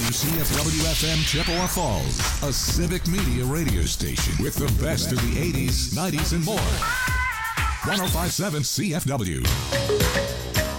WCFW-FM Chippewa Falls, a civic media radio station with the best of the 80s, 90s, and more. 105.7 CFW.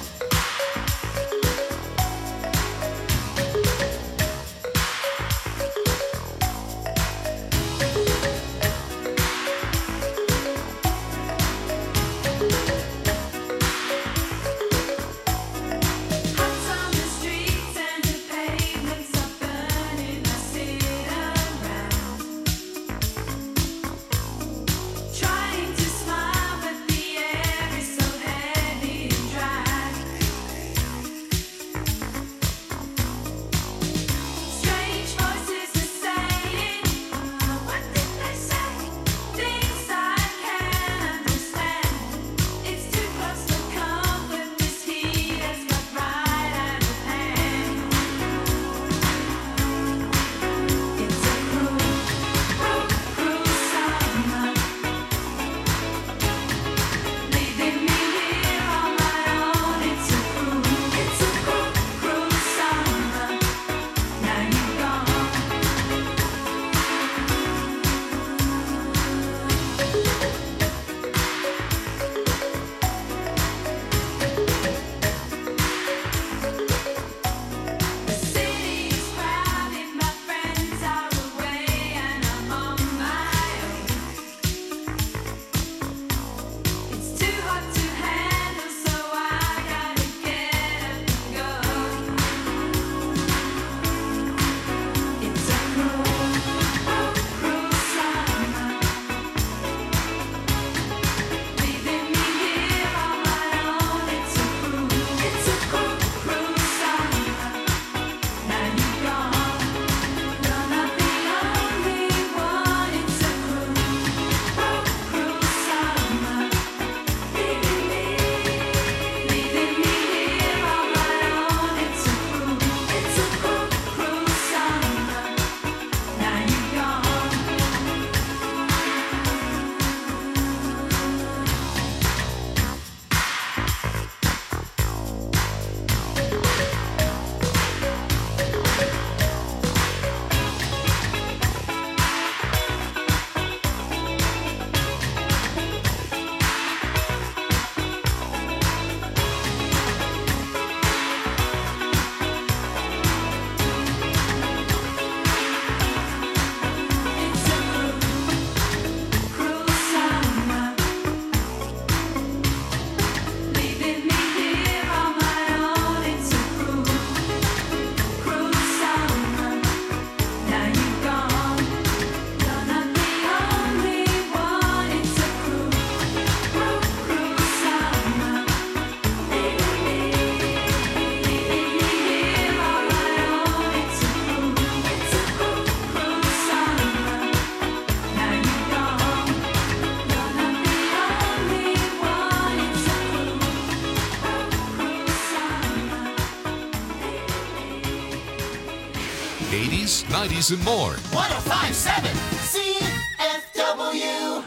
'80s, '90s, and more. 105.7 CFW.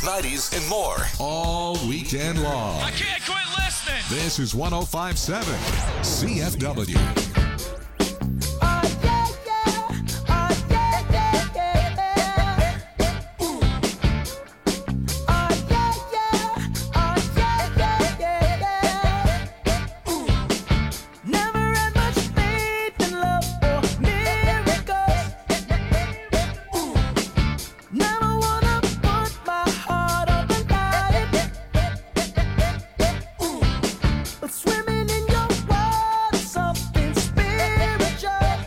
90s, and more. All weekend long. I can't quit listening. This is 105.7 CFW. Swimming in your world, something spiritual.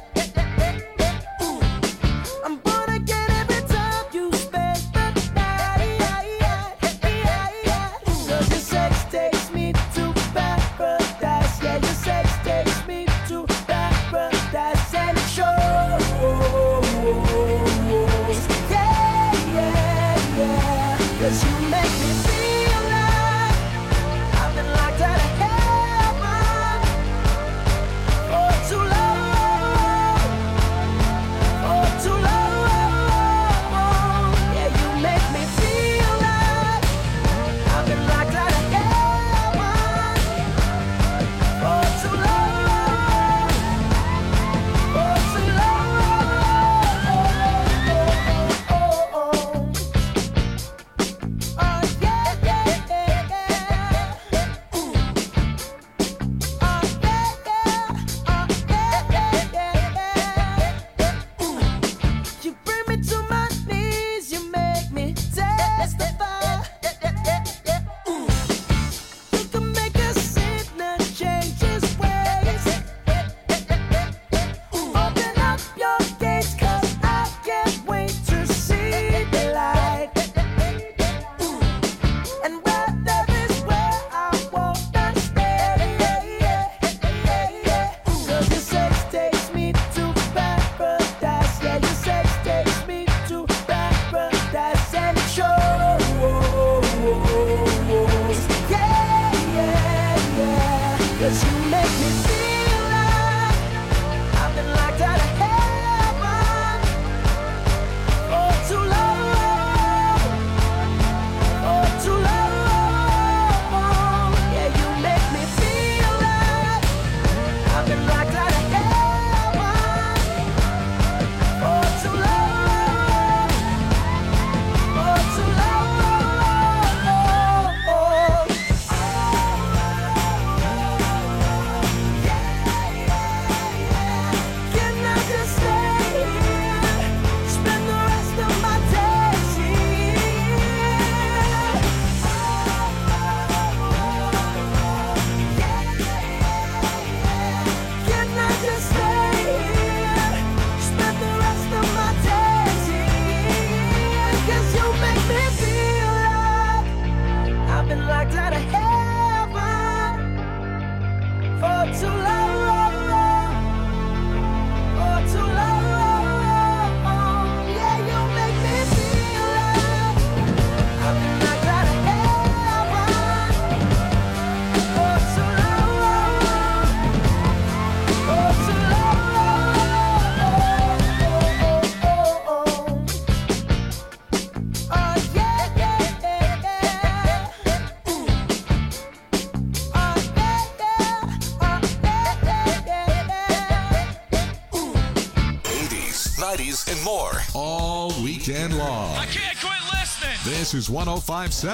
and more all weekend long. I can't quit listening. This is 105.7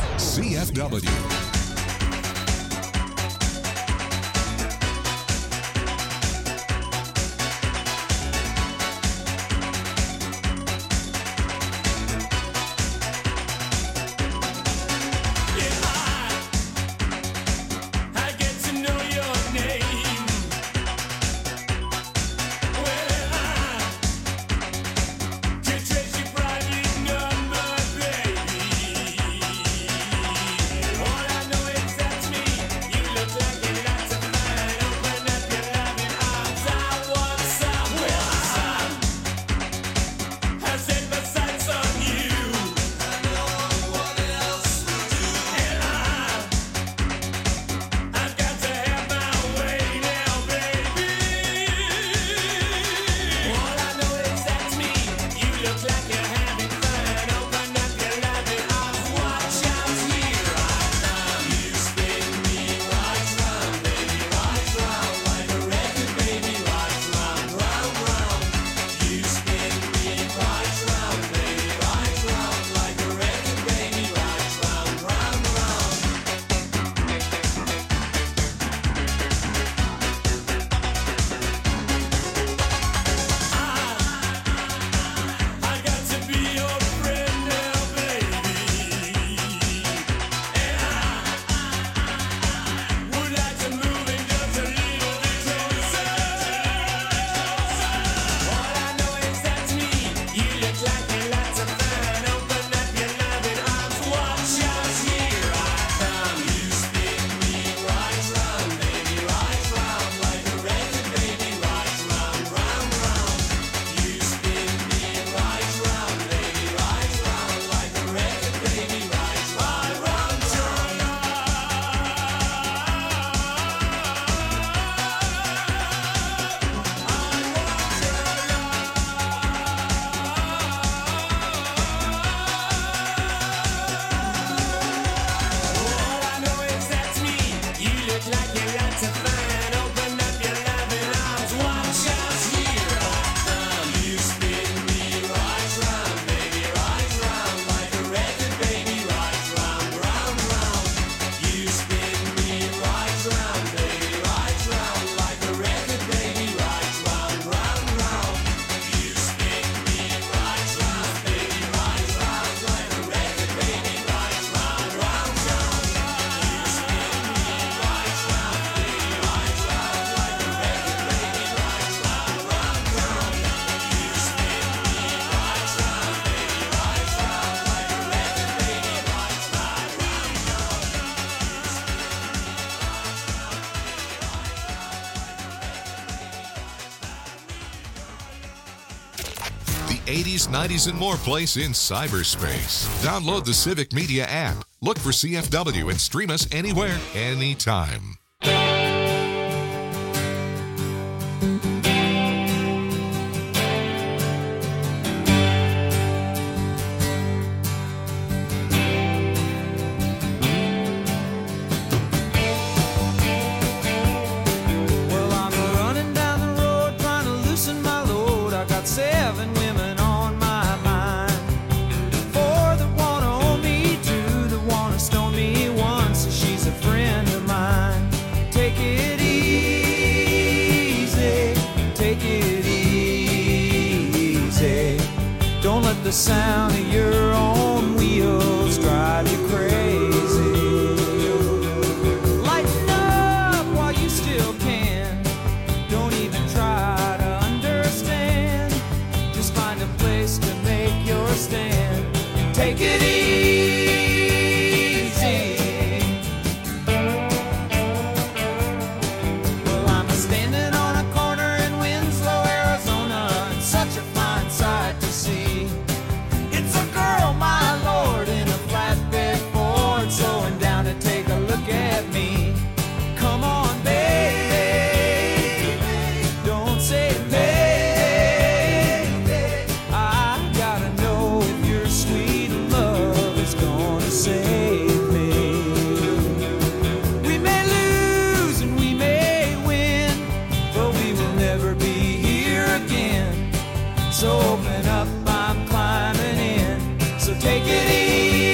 CFW. All I know 80s, 90s, and more place in cyberspace. Download the Civic Media app. Look for CFW and stream us anywhere, anytime. The sound of your own wheels drive you crazy. Lighten up while you still can. Don't even try to understand. Just find a place to make your stand. Take it easy. Well, I'm standing on a corner in Winslow, Arizona, and such a fine sight to see. Girl, my lord, in a flatbed Ford, slowing down to take a look at me. Come on, baby, don't say baby. I gotta know if your sweet love is gonna save me. We may lose and we may win, but we will never be here again. So open up, I'm climbing in. So take it easy.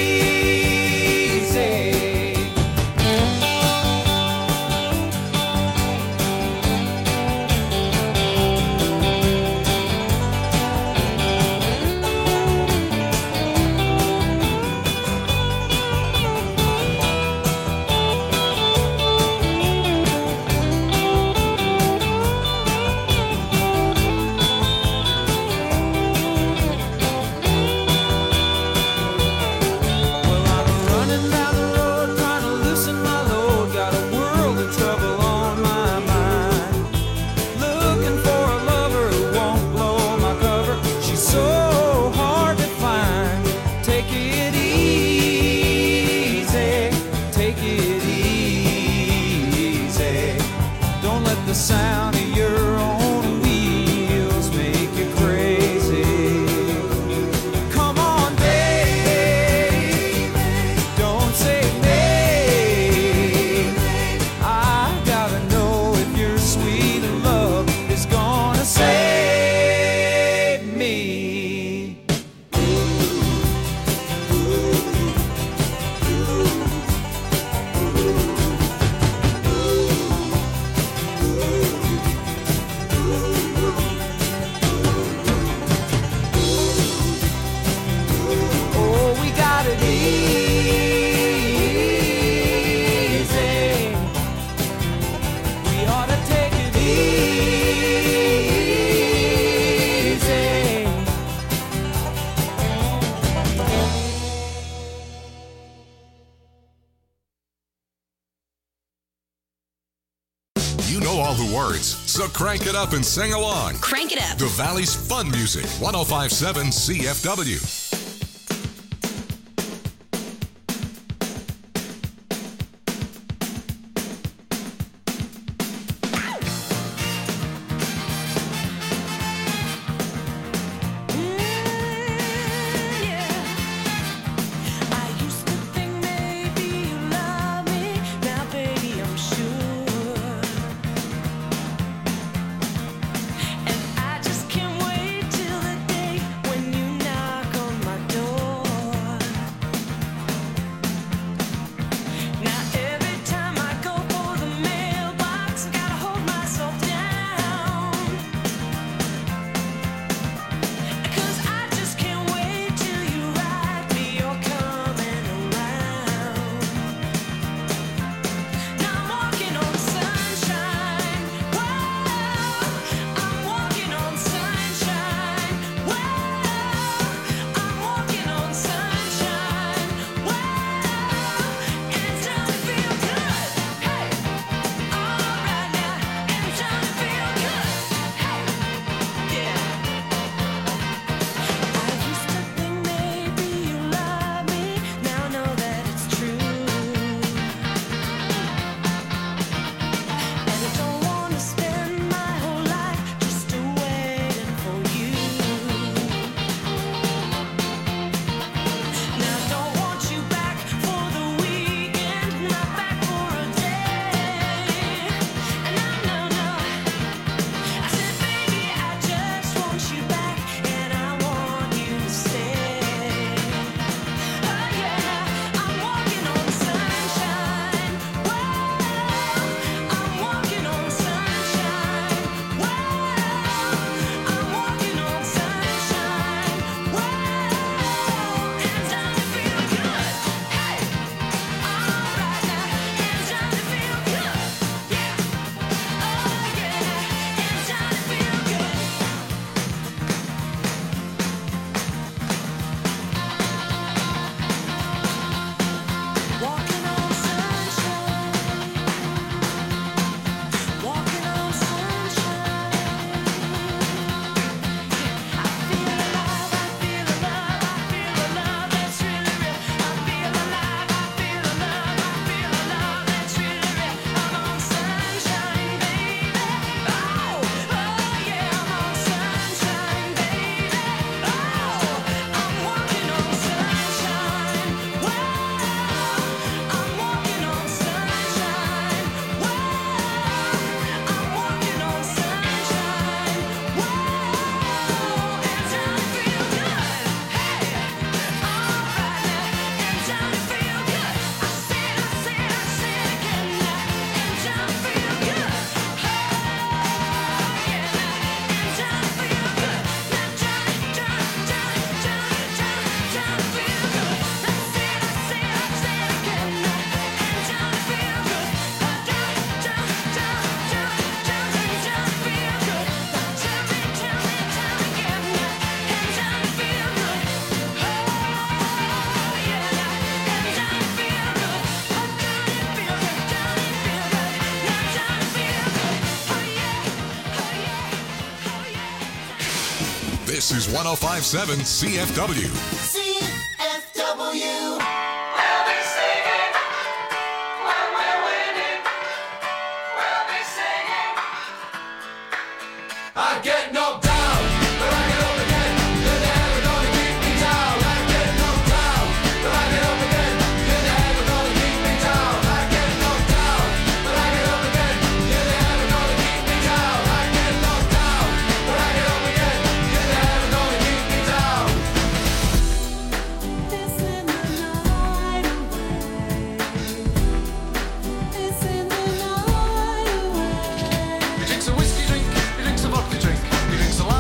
The sound of your own wheels make you crazy. Come on, baby, don't say maybe. I gotta know if your sweet love is gonna save me. You know all the words, so crank it up and sing along. Crank it up. The Valley's fun music, 105.7 CFW. And I just can't wait till the day when you knock on This is 105.7 CFW. CFW. I get knocked down, but I get up again. You're never gonna keep me down. I get knocked down, but I get up again. You're never gonna keep me down. I get knocked down, but I get up again. You're never gonna keep me down. I get knocked down, but I get up again. You're never gonna keep me down. It's in the night away. It's in the night away. He drinks a whiskey drink, he drinks a vodka drink, he drinks a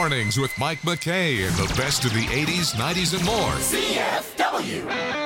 Mornings with Mike McKay and the best of the 80s, 90s, and more. CFW.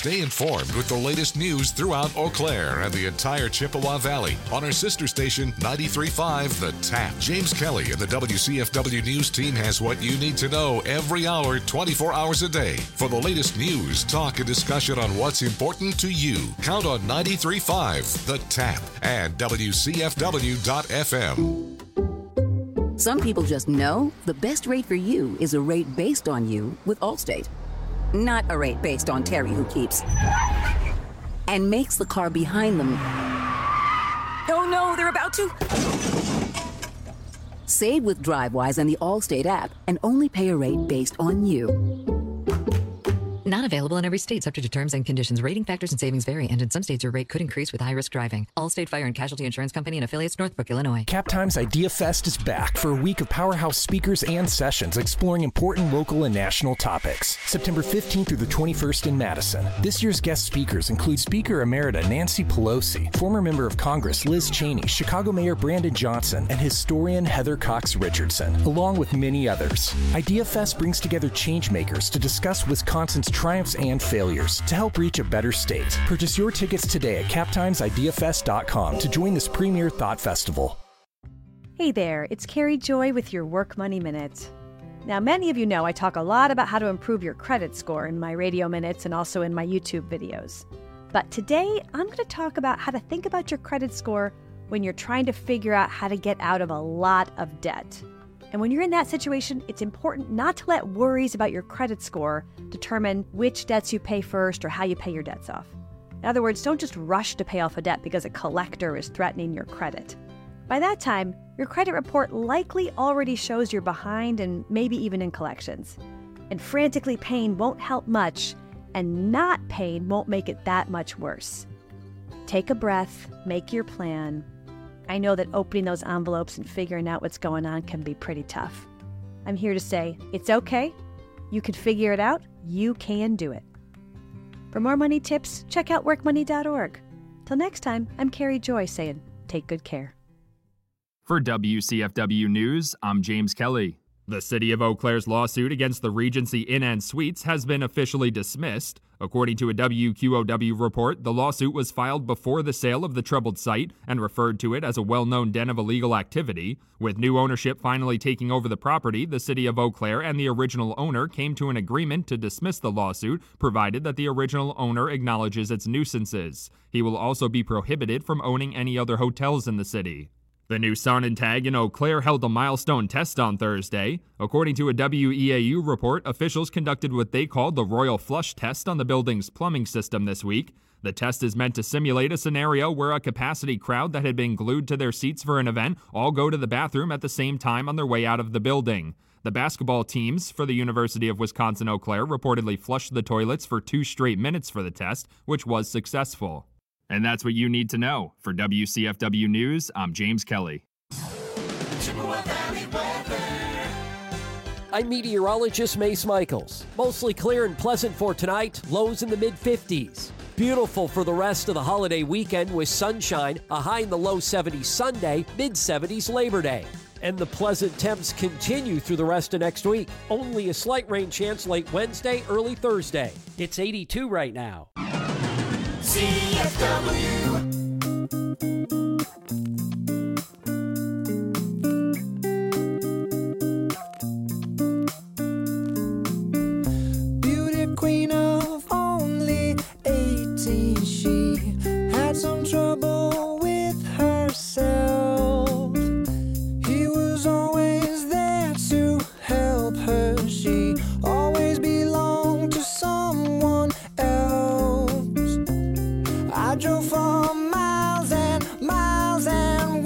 Stay informed with the latest news throughout Eau Claire and the entire Chippewa Valley on our sister station 93.5 The Tap. James Kelly and the WCFW News team has what you need to know every hour, 24 hours a day. For the latest news, talk, and discussion on what's important to you, count on 93.5 The Tap and WCFW.FM. Some people just know the best rate for you is a rate based on you with Allstate. Not a rate based on Terry who keeps and makes the car behind them. Oh no, they're about to. Save with DriveWise and the Allstate app and only pay a rate based on you. Not available in every state, subject to terms and conditions. Rating factors and savings vary, and in some states your rate could increase with high-risk driving. Allstate Fire and Casualty Insurance Company and affiliates, Northbrook, Illinois. Cap Times Idea Fest is back for a week of powerhouse speakers and sessions exploring important local and national topics. September 15th through the 21st in Madison. This year's guest speakers include Speaker Emerita Nancy Pelosi, former member of Congress Liz Cheney, Chicago Mayor Brandon Johnson, and historian Heather Cox Richardson, along with many others. Idea Fest brings together changemakers to discuss Wisconsin's triumphs and failures to help reach a better state. Purchase your tickets today at captimesideafest.com to join this premier thought festival. Hey there, it's Carrie Joy with your Work Money Minute. Now, many of you know I talk a lot about how to improve your credit score in my radio minutes and also in my YouTube videos. But today, I'm going to talk about how to think about your credit score when you're trying to figure out how to get out of a lot of debt. And when you're in that situation, it's important not to let worries about your credit score determine which debts you pay first or how you pay your debts off. In other words, don't just rush to pay off a debt because a collector is threatening your credit. By that time, your credit report likely already shows you're behind and maybe even in collections. And frantically paying won't help much, and not paying won't make it that much worse. Take a breath, make your plan. I know that opening those envelopes and figuring out what's going on can be pretty tough. I'm here to say, it's okay. You can figure it out. You can do it. For more money tips, check out workmoney.org. Till next time, I'm Carrie Joy saying, take good care. For WCFW News, I'm James Kelly. The City of Eau Claire's lawsuit against the Regency Inn and Suites has been officially dismissed. According to a WQOW report, the lawsuit was filed before the sale of the troubled site and referred to it as a well-known den of illegal activity. With new ownership finally taking over the property, the City of Eau Claire and the original owner came to an agreement to dismiss the lawsuit, provided that the original owner acknowledges its nuisances. He will also be prohibited from owning any other hotels in the city. The new Sonnentag in Eau Claire held a milestone test on Thursday. According to a WEAU report, officials conducted what they called the Royal Flush test on the building's plumbing system this week. The test is meant to simulate a scenario where a capacity crowd that had been glued to their seats for an event all go to the bathroom at the same time on their way out of the building. The basketball teams for the University of Wisconsin-Eau Claire reportedly flushed the toilets for 2 straight minutes for the test, which was successful. And that's what you need to know. For WCFW News, I'm James Kelly. I'm meteorologist Mace Michaels. Mostly clear and pleasant for tonight, lows in the mid-50s. Beautiful for the rest of the holiday weekend with sunshine, a high in the low 70s Sunday, mid-70s Labor Day. And the pleasant temps continue through the rest of next week. Only a slight rain chance late Wednesday, early Thursday. It's 82 right now. CFW. Beauty queen of only 18, she had some trouble with herself. He was always there to help her. She always belonged to someone else. I drove for miles and miles and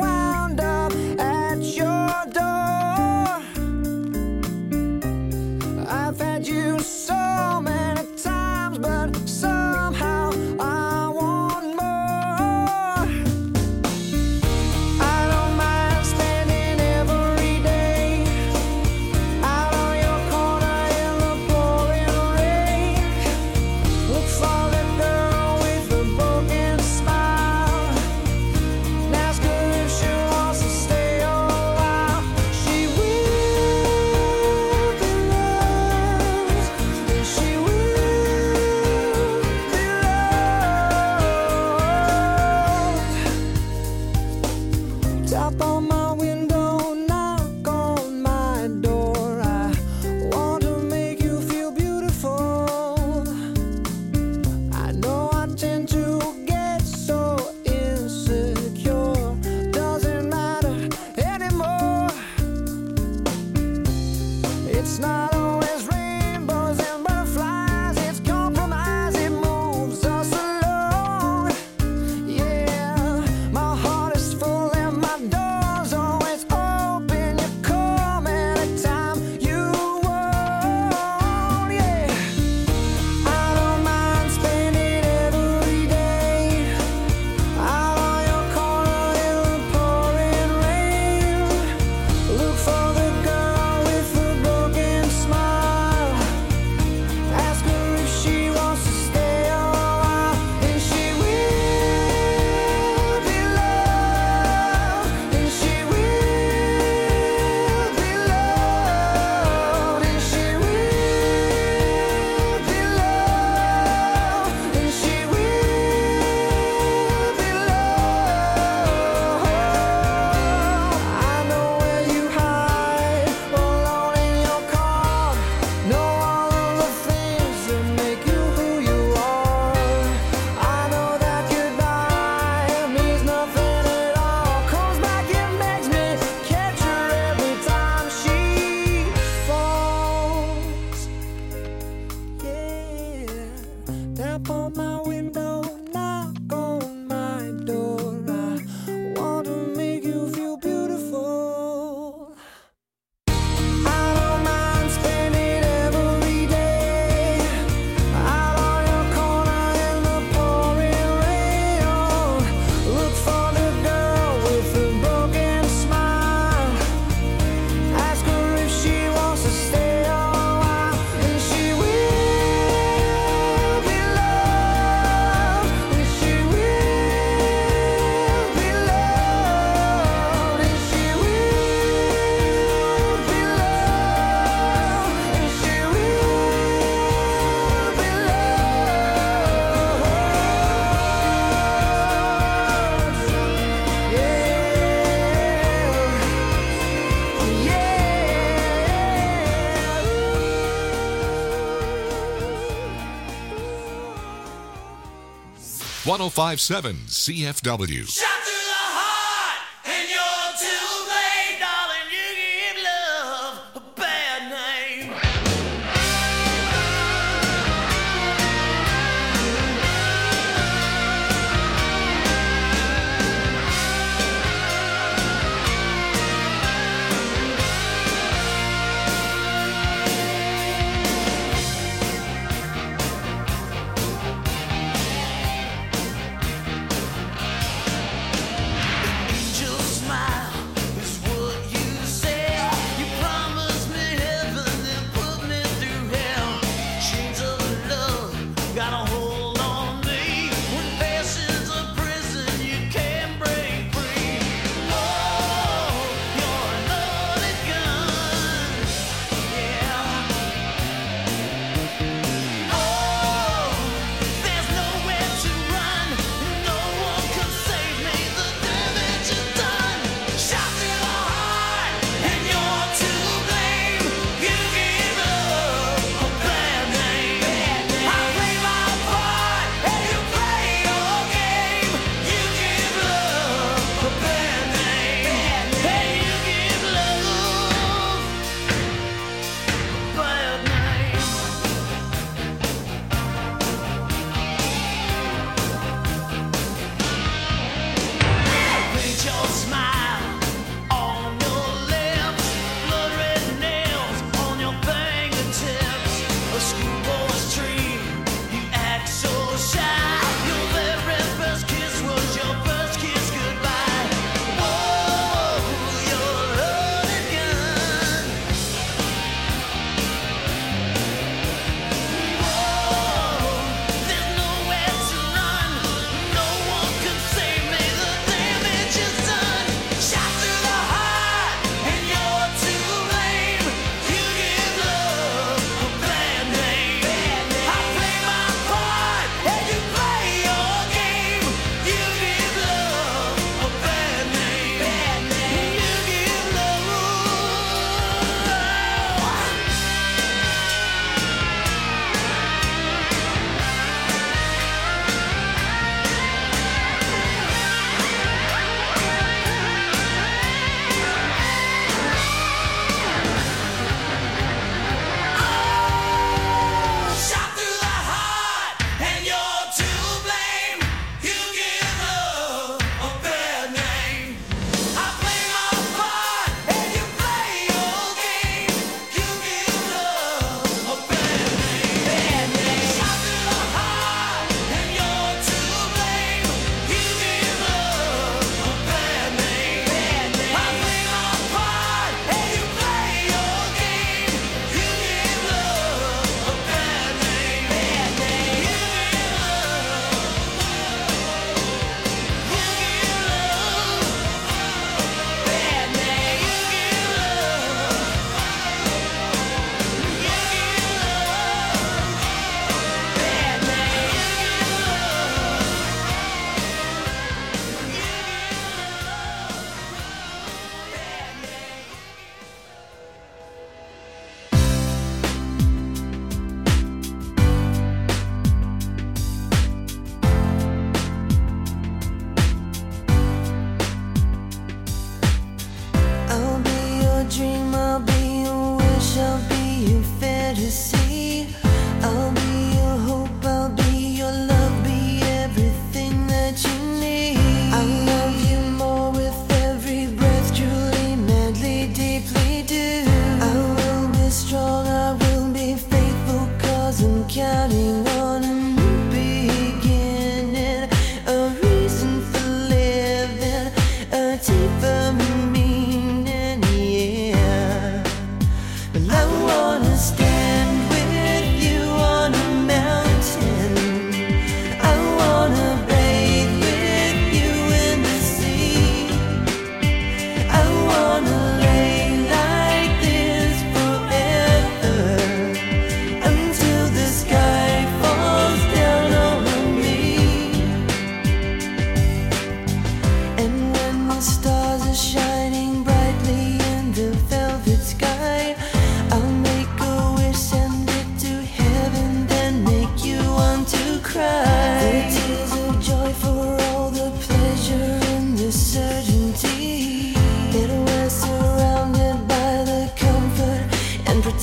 It's not always rainbows and butterflies, it's compromise, it moves us along. Yeah, my heart is full and my door's always open. You come anytime you want. Yeah, I don't mind spending every day out on your corner in the pouring rain. Look for the girl with the broken smile. Ask her if she wants to stay a while, and she will be loved, and she will be loved, and she will be loved, and she will be loved. I know where you hide, alone in your car. Know all of the things that make you who you are. I know that goodbye means nothing at all. Comes back and makes me catch her every time she falls. Yeah, tap on my window, knock on my door. I want to make you feel beautiful. I don't mind spending every day out on your corner in the pouring rain. Look for the girl with the broken smile. Ask her if she wants to stay a while, and she will be loved, and she will be loved, and she will be loved, and she will be Yeah. 1057 CFW. Shot to the heart, and you're too late, darling. You give love a bad name.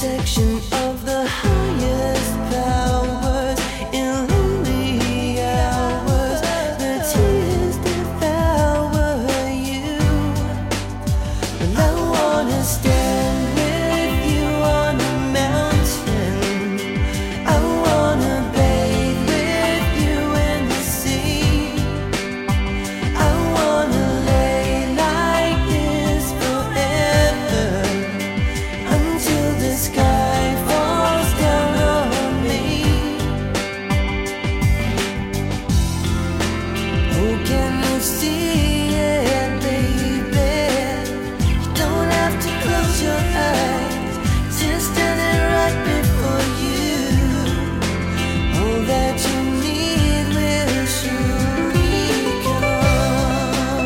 protection of the highest powers in lonely hours. The tears devour you. Well, I wanna stand with you on a mountain. I wanna bathe with you in the sea. I wanna lay like this forever until the sky falls down on me. Oh, can you see it, baby? You don't have to close your eyes, just standing right before you. All that you need will surely come.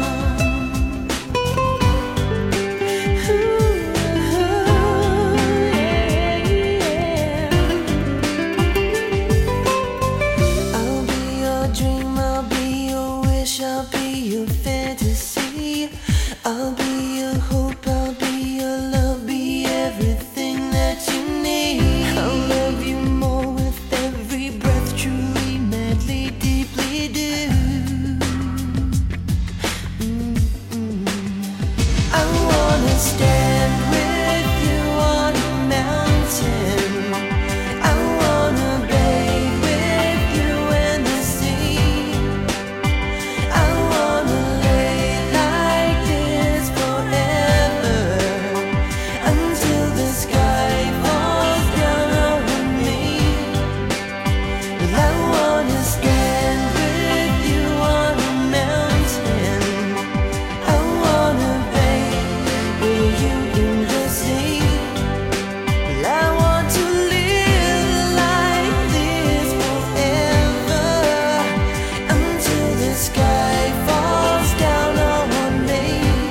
I'll be your dream, I'll be your wish, I'll be your fantasy. I'll be your hope, I'll be your love, be everything that you need. I'll love you more with every breath, truly, madly, deeply do. I wanna stand with you on a mountain. I wanna bathe with you in the sea. I wanna lay like this forever until the sky falls down on me. Well, I wanna stand with you on a mountain. I wanna bathe with you in the sea. Well, I want to live like this forever until the sky falls down on me.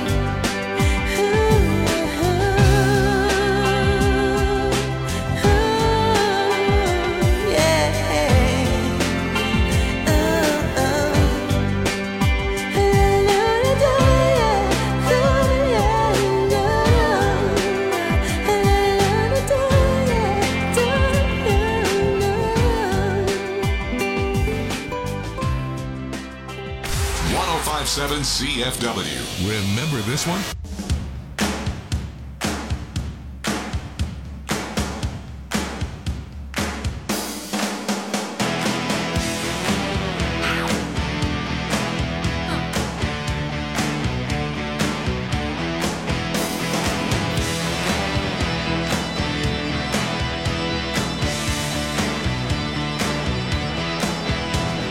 Yeah. 1057 CFW. Remember this one?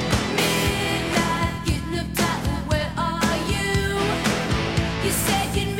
Midnight, getting up tight, where are you? You said you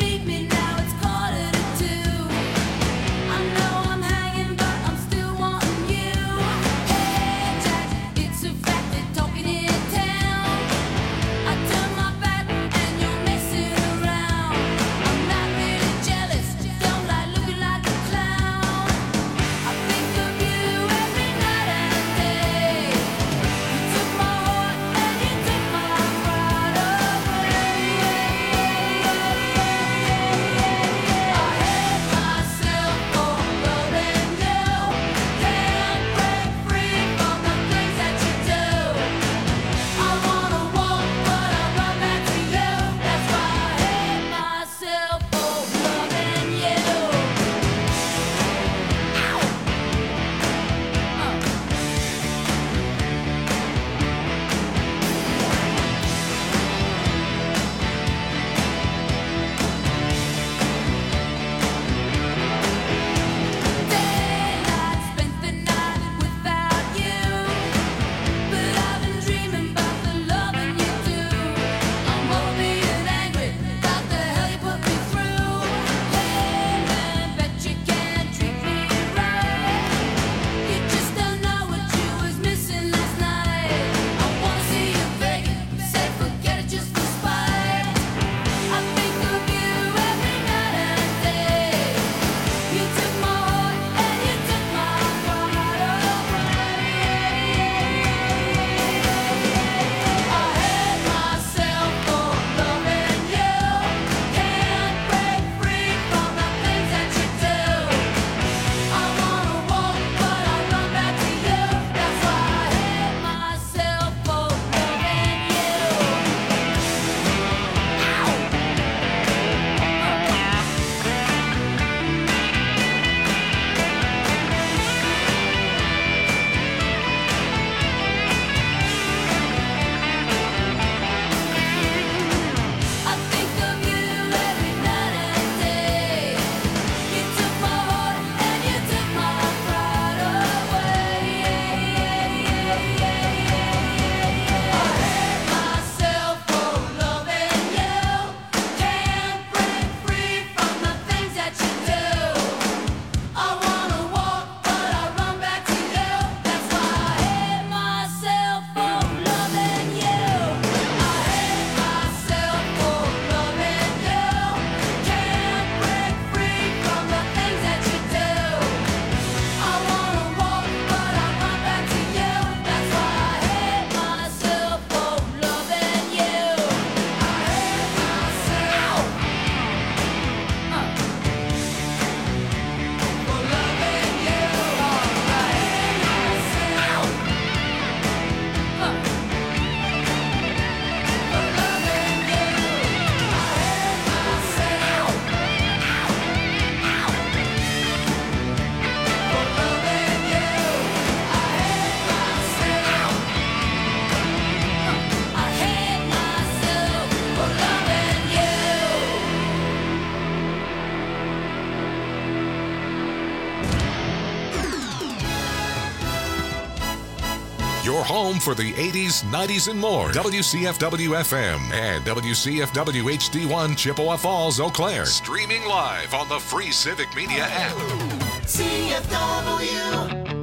your home for the 80s, 90s, and more. WCFW-FM and WCFW HD1 Chippewa Falls, Eau Claire. Streaming live on the free Civic Media app. CFW.